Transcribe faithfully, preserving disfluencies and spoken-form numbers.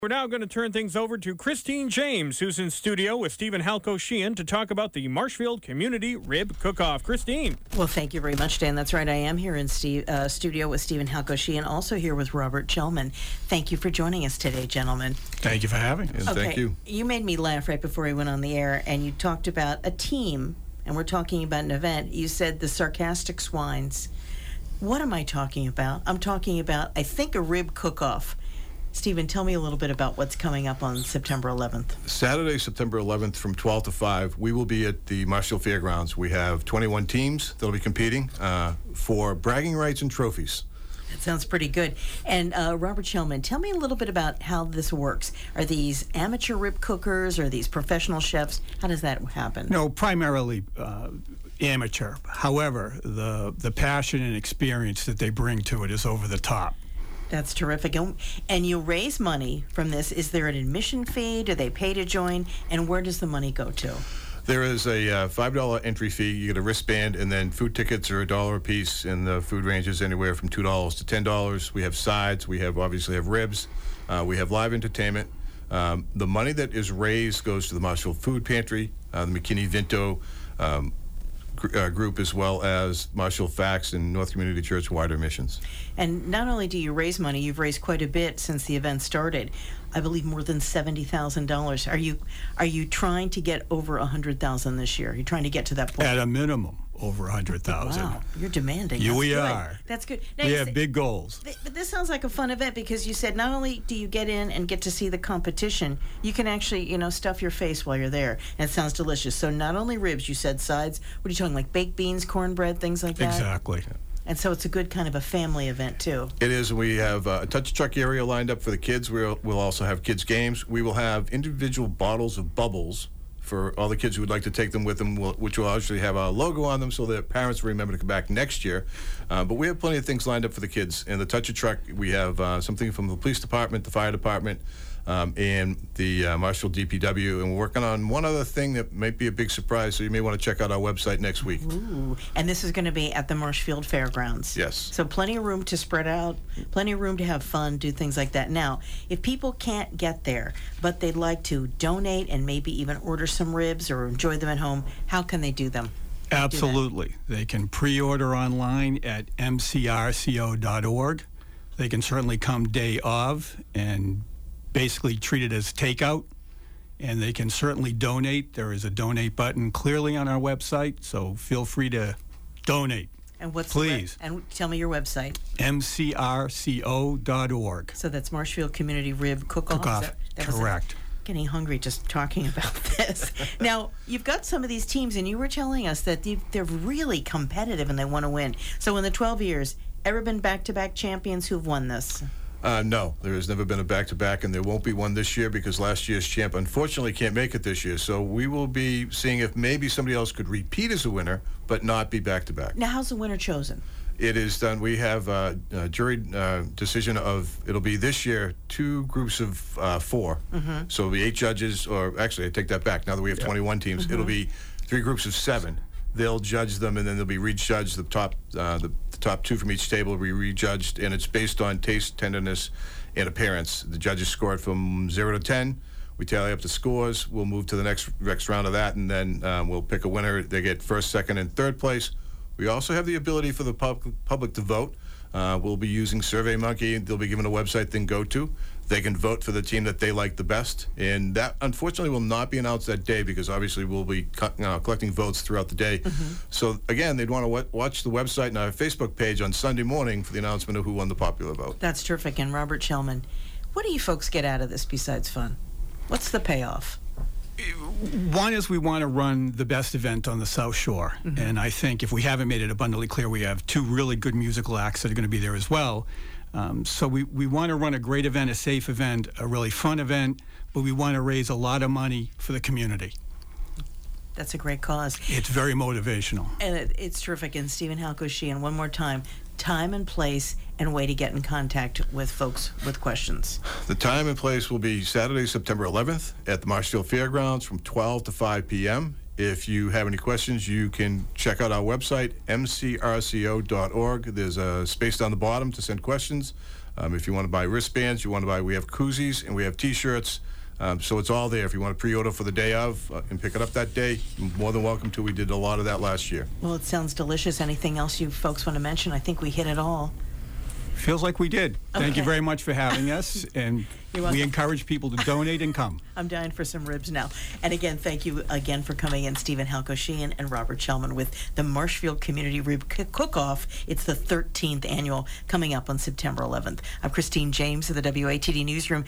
We're now going to turn things over to Christine James, who's in studio with Stephen Halco Sheehan to talk about the Marshfield Community Rib Cook-Off. Christine. Well, thank you very much, Dan. That's right. I am here in Steve, uh, studio with Stephen Halco Sheehan, also here with Robert Chelman. Thank you for joining us today, gentlemen. Thank you for having us. Okay, Thank you. You made me laugh right before we went on the air, and you talked about a team, and we're talking about an event. You said the Sarcastic Swines. What am I talking about? I'm talking about, I think, a rib cook-off. Stephen, tell me a little bit about what's coming up on September eleventh. Saturday, September eleventh from twelve to five, we will be at the Marshfield Fairgrounds. We have twenty-one teams that will be competing uh, for bragging rights and trophies. That sounds pretty good. And uh, Robert Chelman, tell me a little bit about how this works. Are these amateur rib cookers? Are these professional chefs? How does that happen? No, primarily uh, amateur. However, the the passion and experience that they bring to it is over the top. That's terrific. And, and you raise money from this. Is there an admission fee? Do they pay to join? And where does the money go to? There is a uh, five dollar entry fee. You get a wristband, and then food tickets are a dollar a piece, and the food ranges anywhere from two dollars to ten dollars. We have sides. We have obviously have ribs. Uh, we have live entertainment. Um, the money that is raised goes to the Marshfield Food Pantry, uh, the McKinney Vinto um, gr- uh, group, as well as Marshfield Facts and North Community Church Wider Missions. And not only do you raise money, you've raised quite a bit since the event started. I believe more than seventy thousand dollars. Are you are you trying to get over one hundred thousand dollars this year? Are you trying to get to that point? At a minimum, over one hundred thousand dollars. Wow, you're demanding. You That's we good. are. That's good. Now, We you have say- big goals. th- But this sounds like a fun event because you said not only do you get in and get to see the competition, you can actually, you know, stuff your face while you're there. And it sounds delicious. So not only ribs, you said sides. What are you talking, like baked beans, cornbread, things like that? Exactly. And so it's a good kind of a family event, too. It is. We have uh, a touch truck area lined up for the kids. We'll, we'll also have kids' games. We will have individual bottles of bubbles for all the kids who would like to take them with them, we'll, which will actually have a logo on them so that parents will remember to come back next year. Uh, but we have plenty of things lined up for the kids. In the touch a truck, we have uh, something from the police department, the fire department, um, and the uh, Marshfield D P W. And we're working on one other thing that might be a big surprise, so you may want to check out our website next week. Ooh, and this is going to be at the Marshfield Fairgrounds. Yes. So plenty of room to spread out, plenty of room to have fun, do things like that. Now, if people can't get there, but they'd like to donate and maybe even order some ribs or enjoy them at home, how can they do them? Absolutely. They can pre-order online at m c r c o dot org. They can certainly come day of and basically treat it as takeout. And they can certainly donate. There is a donate button clearly on our website, so feel free to donate. And what's Please. The web- and tell me your website. m c r c o dot org. So that's Marshfield Community Rib Cook-Off. Cook-Off, Is that- that was it? correct. Getting hungry just talking about this. Now, you've got some of these teams, and you were telling us that they've- they're really competitive and they want to win. So in the twelve years, ever been back-to-back champions who've won this? Uh, no, there has never been a back-to-back, and there won't be one this year because last year's champ unfortunately can't make it this year. So we will be seeing if maybe somebody else could repeat as a winner, but not be back-to-back. Now, how's the winner chosen? It is done. We have a, a jury uh, decision of, it'll be this year, two groups of uh, four. Mm-hmm. So it'll be eight judges, or actually, I take that back. Now that we have twenty-one teams, Mm-hmm. it'll be three groups of seven. They'll judge them, and then they'll be rejudged. The top, uh, the, the top two from each table will be rejudged, and it's based on taste, tenderness, and appearance. The judges score it from zero to ten. We tally up the scores. We'll move to the next next round of that, and then um, we'll pick a winner. They get first, second, and third place. We also have the ability for the pub- public to vote. Uh, we'll be using SurveyMonkey. They'll be given a website they can go to. They can vote for the team that they like the best. And that, unfortunately, will not be announced that day because, obviously, we'll be co- uh, collecting votes throughout the day. Mm-hmm. So, again, they'd want to w- watch the website and our Facebook page on Sunday morning for the announcement of who won the popular vote. That's terrific. And Robert Chelman, what do you folks get out of this besides fun? What's the payoff? One is we want to run the best event on the South Shore. Mm-hmm. And I think if we haven't made it abundantly clear, we have two really good musical acts that are going to be there as well. Um, so we, we want to run a great event, a safe event, a really fun event, but we want to raise a lot of money for the community. That's a great cause. It's very motivational. And it, it's terrific. And Stephen Halco Sheehan, one more time, time and place and way to get in contact with folks with questions. The time and place will be Saturday, September eleventh at the Marshfield Fairgrounds from twelve to five p.m. If you have any questions, you can check out our website, m c r c o dot org. There's a space down the bottom to send questions. Um, if you want to buy wristbands, you want to buy, we have koozies and we have T-shirts. Um, so it's all there. If you want to pre-order for the day of uh, and pick it up that day, you're more than welcome to. We did a lot of that last year. Well, it sounds delicious. Anything else you folks want to mention? I think we hit it all. Feels like we did. Thank you Okay. very much for having us, and You're we welcome. encourage people to donate and come. I'm dying for some ribs now. And again, thank you again for coming in, Stephen Halko Sheehan and Robert Shellman with the Marshfield Community Rib Cook-Off. It's the thirteenth annual, coming up on September eleventh. I'm Christine James of the W A T D Newsroom.